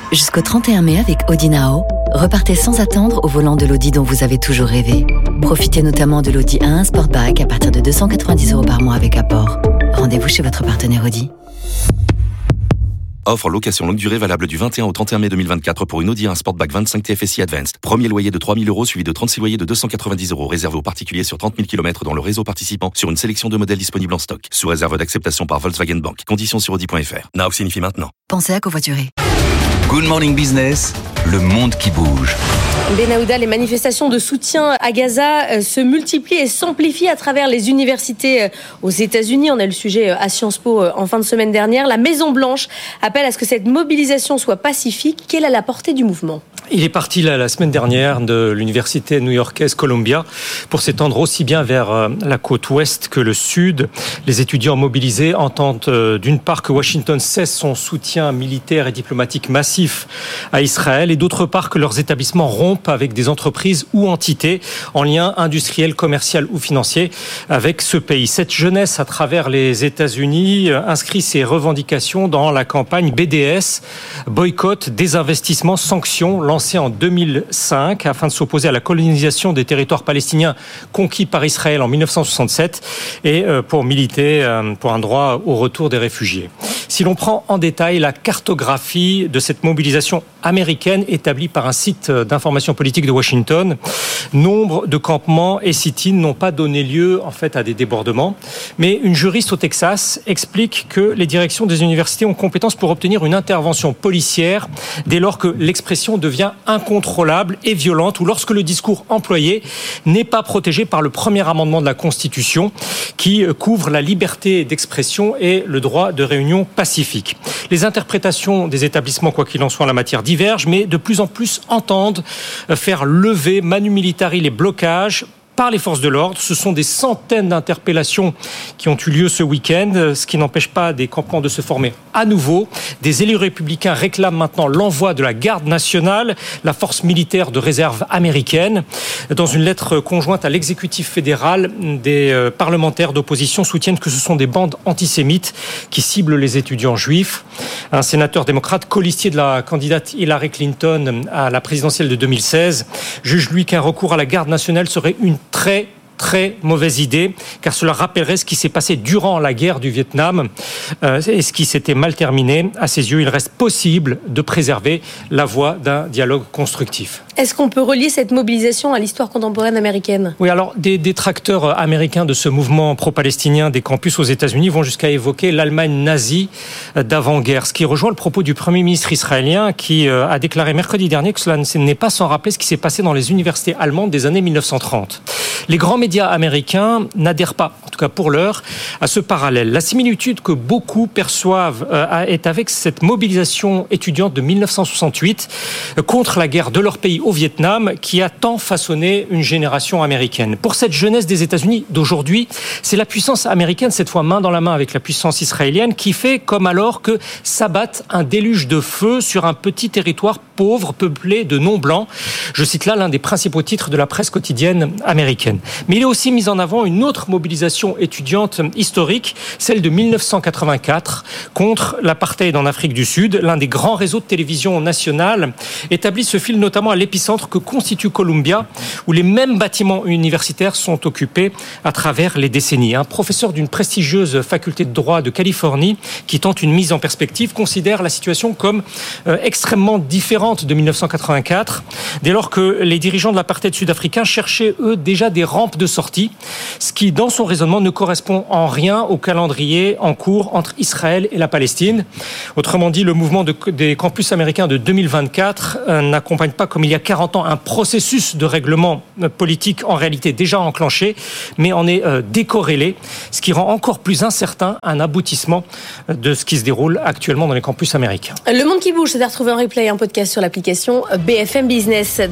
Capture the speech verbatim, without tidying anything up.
Jusqu'au trente et un mai avec Audi Now, repartez sans attendre au volant de l'Audi dont vous avez toujours rêvé. Profitez notamment de l'Audi A un Sportback à partir de deux cent quatre-vingt-dix euros par mois avec apport. Rendez-vous chez votre partenaire Audi. Offre location longue durée valable du vingt et un au trente et un mai deux mille vingt-quatre pour une Audi A un Sportback vingt-cinq T F S I Advanced. Premier loyer de trois mille euros suivi de trente-six loyers de deux cent quatre-vingt-dix euros réservé aux particuliers sur trente mille kilomètres dans le réseau participant sur une sélection de modèles disponibles en stock. Sous réserve d'acceptation par Volkswagen Bank. Conditions sur audi point f r. Now signifie maintenant. Pensez à covoiturer. Good Morning Business, le monde qui bouge. Benahouda, les manifestations de soutien à Gaza se multiplient et s'amplifient à travers les universités aux États-Unis. On a eu le sujet à Sciences Po en fin de semaine dernière. La Maison-Blanche appelle à ce que cette mobilisation soit pacifique. Quelle est la portée du mouvement ? Il est parti la, la semaine dernière de l'université new-yorkaise Columbia pour s'étendre aussi bien vers la côte ouest que le sud. Les étudiants mobilisés entendent euh, d'une part que Washington cesse son soutien militaire et diplomatique massif à Israël et d'autre part que leurs établissements rompent avec des entreprises ou entités en lien industriel, commercial ou financier avec ce pays. Cette jeunesse à travers les États-Unis inscrit ses revendications dans la campagne B D S, boycott, désinvestissement, sanctions, lancée en deux mille cinq afin de s'opposer à la colonisation des territoires palestiniens conquis par Israël en mille neuf cent soixante-sept et pour militer pour un droit au retour des réfugiés. Si l'on prend en détail la cartographie de cette mobilisation américaine établie par un site d'information politique de Washington, nombre de campements et sit-ins n'ont pas donné lieu en fait à des débordements, mais une juriste au Texas explique que les directions des universités ont compétence pour obtenir une intervention policière dès lors que l'expression devient incontrôlable et violente ou lorsque le discours employé n'est pas protégé par le premier amendement de la Constitution qui couvre la liberté d'expression et le droit de réunion pacifique. Les interprétations des établissements, quoi qu'il en soit en la matière, divergent, mais de plus en plus entendent faire lever manu militari les blocages par les forces de l'ordre. Ce sont des centaines d'interpellations qui ont eu lieu ce week-end, ce qui n'empêche pas des campements de se former à nouveau. Des élus républicains réclament maintenant l'envoi de la garde nationale, la force militaire de réserve américaine. Dans une lettre conjointe à l'exécutif fédéral, des parlementaires d'opposition soutiennent que ce sont des bandes antisémites qui ciblent les étudiants juifs. Un sénateur démocrate, colistier de la candidate Hillary Clinton à la présidentielle de deux mille seize, juge lui qu'un recours à la garde nationale serait une très très mauvaise idée, car cela rappellerait ce qui s'est passé durant la guerre du Vietnam euh, et ce qui s'était mal terminé. À ses yeux, il reste possible de préserver la voie d'un dialogue constructif. Est-ce qu'on peut relier cette mobilisation à l'histoire contemporaine américaine ? Oui, alors des détracteurs américains de ce mouvement pro-palestinien des campus aux États-Unis vont jusqu'à évoquer l'Allemagne nazie d'avant-guerre, ce qui rejoint le propos du Premier ministre israélien qui a déclaré mercredi dernier que cela n'est pas sans rappeler ce qui s'est passé dans les universités allemandes des années mille neuf cent trente. Les grands médias américains n'adhèrent pas, en tout cas pour l'heure, à ce parallèle. La similitude que beaucoup perçoivent euh, est avec cette mobilisation étudiante de mille neuf cent soixante-huit euh, contre la guerre de leur pays au Vietnam qui a tant façonné une génération américaine. Pour cette jeunesse des États-Unis d'aujourd'hui, c'est la puissance américaine, cette fois main dans la main avec la puissance israélienne, qui fait comme alors que s'abatte un déluge de feu sur un petit territoire pauvre, peuplé de non-blancs. Je cite là l'un des principaux titres de la presse quotidienne américaine. Mais il est aussi mis en avant une autre mobilisation étudiante historique, celle de mille neuf cent quatre-vingt-quatre, contre l'apartheid en Afrique du Sud. L'un des grands réseaux de télévision nationale établit ce fil notamment à l'épicentre que constitue Columbia, où les mêmes bâtiments universitaires sont occupés à travers les décennies. Un professeur d'une prestigieuse faculté de droit de Californie, qui tente une mise en perspective, considère la situation comme euh, extrêmement différente de mille neuf cent quatre-vingt-quatre, dès lors que les dirigeants de l'apartheid sud-africain cherchaient, eux, déjà des rampes de sortie, ce qui, dans son raisonnement, ne correspond en rien au calendrier en cours entre Israël et la Palestine. Autrement dit, le mouvement de, des campus américains de deux mille vingt-quatre euh, n'accompagne pas, comme il y a quarante ans, un processus de règlement politique en réalité déjà enclenché, mais en est euh, décorrélé, ce qui rend encore plus incertain un aboutissement de ce qui se déroule actuellement dans les campus américains. Le monde qui bouge, c'est à retrouver en replay, un podcast sur l'application B F M Business.